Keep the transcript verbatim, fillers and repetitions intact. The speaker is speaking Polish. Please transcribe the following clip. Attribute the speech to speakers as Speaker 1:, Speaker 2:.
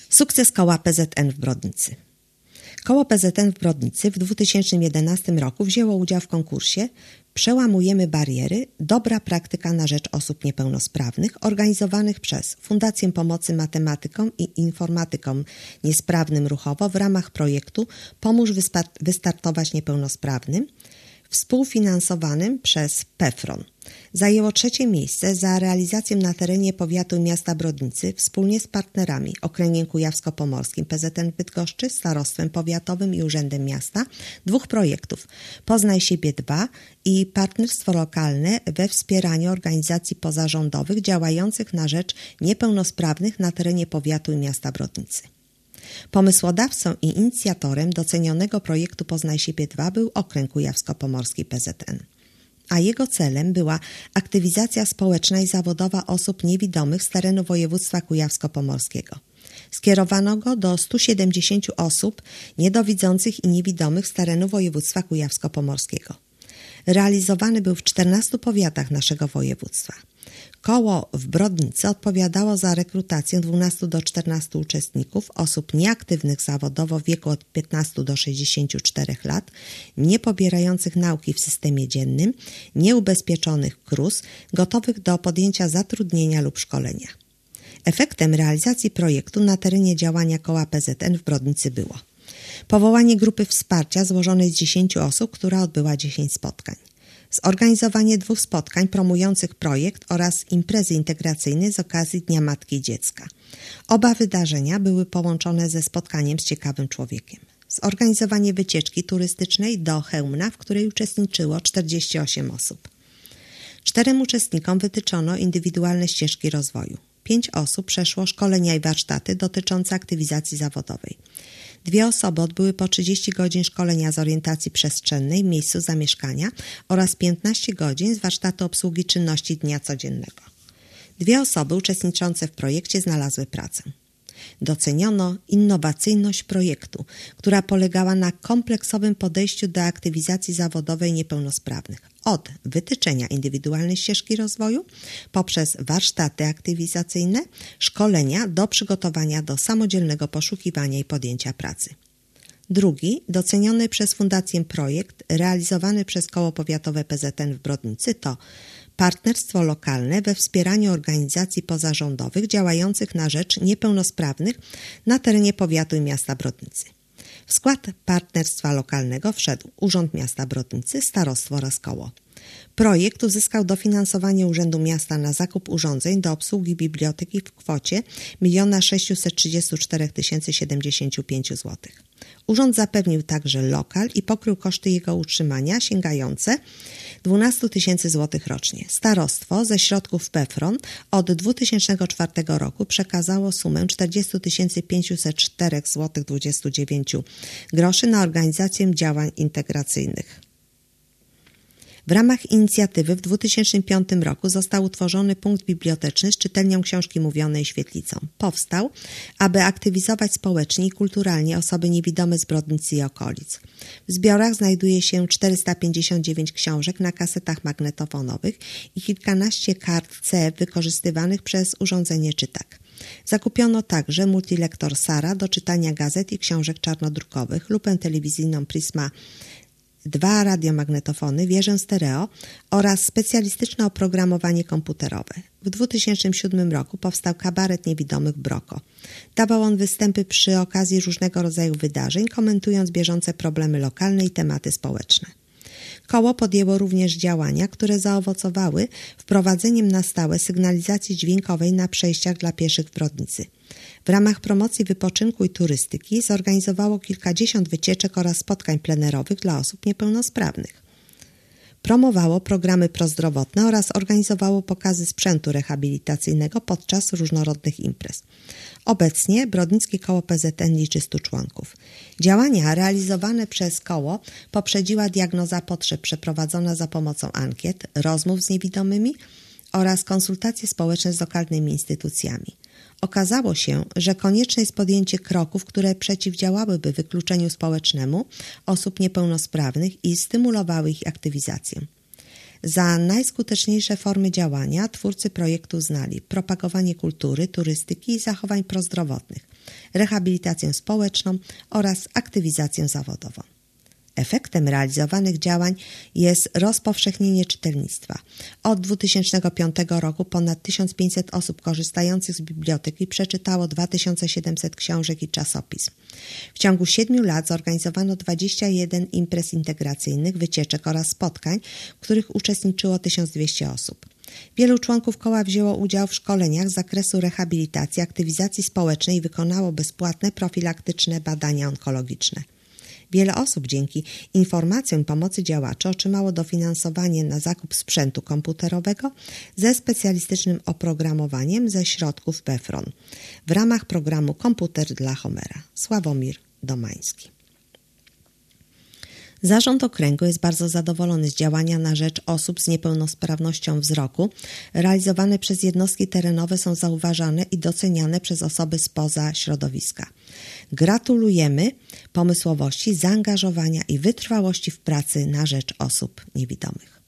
Speaker 1: Sukces koła P Z N w Brodnicy. Koło P Z N w Brodnicy w dwa tysiące jedenastym roku wzięło udział w konkursie Przełamujemy bariery – dobra praktyka na rzecz osób niepełnosprawnych organizowanych przez Fundację Pomocy Matematykom i Informatykom Niesprawnym Ruchowo w ramach projektu Pomóż wystartować niepełnosprawnym, współfinansowanym przez PEFRON. Zajęło trzecie miejsce za realizację na terenie powiatu i miasta Brodnicy wspólnie z partnerami Okręgiem Kujawsko-Pomorskim, P Z N w Bydgoszczy, Starostwem Powiatowym i Urzędem Miasta dwóch projektów Poznaj siebie dwa i partnerstwo lokalne we wspieraniu organizacji pozarządowych działających na rzecz niepełnosprawnych na terenie powiatu i miasta Brodnicy. Pomysłodawcą i inicjatorem docenionego projektu Poznaj siebie dwa był Okręg Kujawsko-Pomorski P Z N, a jego celem była aktywizacja społeczna i zawodowa osób niewidomych z terenu województwa kujawsko-pomorskiego. Skierowano go do stu siedemdziesięciu osób niedowidzących i niewidomych z terenu województwa kujawsko-pomorskiego. Realizowany był w czternastu powiatach naszego województwa. Koło w Brodnicy odpowiadało za rekrutację dwunastu do czternastu uczestników, osób nieaktywnych zawodowo w wieku od piętnastu do sześćdziesięciu czterech lat, niepobierających nauki w systemie dziennym, nieubezpieczonych K R U S, gotowych do podjęcia zatrudnienia lub szkolenia. Efektem realizacji projektu na terenie działania koła P Z N w Brodnicy było powołanie grupy wsparcia złożonej z dziesięciu osób, która odbyła dziesięć spotkań. Zorganizowanie dwóch spotkań promujących projekt oraz imprezy integracyjnej z okazji Dnia Matki i Dziecka. Oba wydarzenia były połączone ze spotkaniem z ciekawym człowiekiem. Zorganizowanie wycieczki turystycznej do Chełmna, w której uczestniczyło czterdzieści osiem osób. Czterem uczestnikom wytyczono indywidualne ścieżki rozwoju. Pięć osób przeszło szkolenia i warsztaty dotyczące aktywizacji zawodowej. Dwie osoby odbyły po trzydzieści godzin szkolenia z orientacji przestrzennej w miejscu zamieszkania oraz piętnaście godzin z warsztatu obsługi czynności dnia codziennego. Dwie osoby uczestniczące w projekcie znalazły pracę. Doceniono innowacyjność projektu, która polegała na kompleksowym podejściu do aktywizacji zawodowej niepełnosprawnych. Od wytyczenia indywidualnej ścieżki rozwoju, poprzez warsztaty aktywizacyjne, szkolenia do przygotowania do samodzielnego poszukiwania i podjęcia pracy. Drugi, doceniony przez Fundację projekt realizowany przez Koło Powiatowe P Z N w Brodnicy to partnerstwo lokalne we wspieraniu organizacji pozarządowych działających na rzecz niepełnosprawnych na terenie powiatu i miasta Brodnicy. W skład partnerstwa lokalnego wszedł Urząd Miasta Brodnicy, Starostwo oraz Koło. Projekt uzyskał dofinansowanie Urzędu Miasta na zakup urządzeń do obsługi biblioteki w kwocie jeden sześćset trzydzieści cztery tysiące siedemdziesiąt pięć złotych. Urząd zapewnił także lokal i pokrył koszty jego utrzymania sięgające dwanaście tysięcy złotych rocznie. Starostwo ze środków PEFRON od dwa tysiące czwartego roku przekazało sumę czterdzieści tysięcy pięćset cztery złotych dwadzieścia dziewięć groszy na organizację działań integracyjnych. W ramach inicjatywy w dwa tysiące piątym roku został utworzony punkt biblioteczny z czytelnią książki mówionej i świetlicą. Powstał, aby aktywizować społecznie i kulturalnie osoby niewidome z Brodnicy i okolic. W zbiorach znajduje się czterysta pięćdziesiąt dziewięć książek na kasetach magnetofonowych i kilkanaście kart C wykorzystywanych przez urządzenie Czytak. Zakupiono także multilektor Sara do czytania gazet i książek czarnodrukowych, lupę telewizyjną Prisma, dwa radiomagnetofony, wieżę stereo oraz specjalistyczne oprogramowanie komputerowe. W dwa tysiące siódmym roku powstał kabaret niewidomych Broko. Dawał on występy przy okazji różnego rodzaju wydarzeń, komentując bieżące problemy lokalne i tematy społeczne. Koło podjęło również działania, które zaowocowały wprowadzeniem na stałe sygnalizacji dźwiękowej na przejściach dla pieszych w Brodnicy. W ramach promocji wypoczynku i turystyki zorganizowało kilkadziesiąt wycieczek oraz spotkań plenerowych dla osób niepełnosprawnych. Promowało programy prozdrowotne oraz organizowało pokazy sprzętu rehabilitacyjnego podczas różnorodnych imprez. Obecnie Brodnickie Koło P Z N liczy stu członków. Działania realizowane przez koło poprzedziła diagnoza potrzeb przeprowadzona za pomocą ankiet, rozmów z niewidomymi oraz konsultacje społeczne z lokalnymi instytucjami. Okazało się, że konieczne jest podjęcie kroków, które przeciwdziałałyby wykluczeniu społecznemu osób niepełnosprawnych i stymulowały ich aktywizację. Za najskuteczniejsze formy działania twórcy projektu uznali propagowanie kultury, turystyki i zachowań prozdrowotnych, rehabilitację społeczną oraz aktywizację zawodową. Efektem realizowanych działań jest rozpowszechnienie czytelnictwa. Od dwa tysiące piątego roku ponad tysiąc pięćset osób korzystających z biblioteki przeczytało dwa tysiące siedemset książek i czasopism. W ciągu siedmiu lat zorganizowano dwadzieścia jeden imprez integracyjnych, wycieczek oraz spotkań, w których uczestniczyło tysiąc dwieście osób. Wielu członków koła wzięło udział w szkoleniach z zakresu rehabilitacji, aktywizacji społecznej i wykonało bezpłatne profilaktyczne badania onkologiczne. Wiele osób dzięki informacjom i pomocy działaczy otrzymało dofinansowanie na zakup sprzętu komputerowego ze specjalistycznym oprogramowaniem ze środków P E F R O N w ramach programu Komputer dla Homera. Sławomir Domański. Zarząd Okręgu jest bardzo zadowolony z działania na rzecz osób z niepełnosprawnością wzroku. Realizowane przez jednostki terenowe są zauważane i doceniane przez osoby spoza środowiska. Gratulujemy pomysłowości, zaangażowania i wytrwałości w pracy na rzecz osób niewidomych.